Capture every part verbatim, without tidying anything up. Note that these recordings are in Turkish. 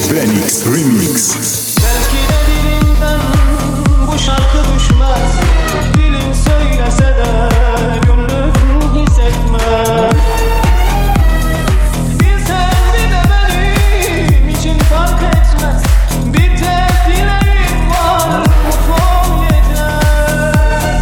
Benix Remix. Belki de dilimden bu şarkı düşmez. Dilim söylese de gönlüm hissetmez. Bilsen bir de benim için fark etmez. Bir tek dileğim var, mutluluğum yeter.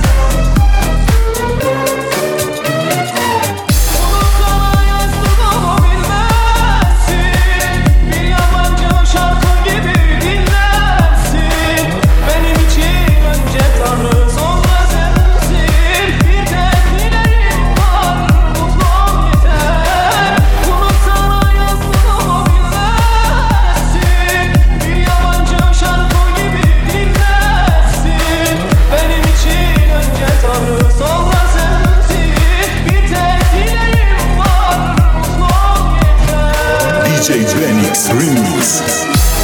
Bunu sana yazdım ama bilmezsin. Bir yabancı şarkı gibi dinlersin. Benim için önce Tanrı sonra sensin. Bir tek dileğim var, mutluluğum yeter. Bunu sana yazdım ama bilmezsin. Bir yabancı şarkı gibi dinlersin. Benim için önce Tanrı sonra sensin. Bir tek dileğim var, mutluluğum yeter. D J Benix Remix.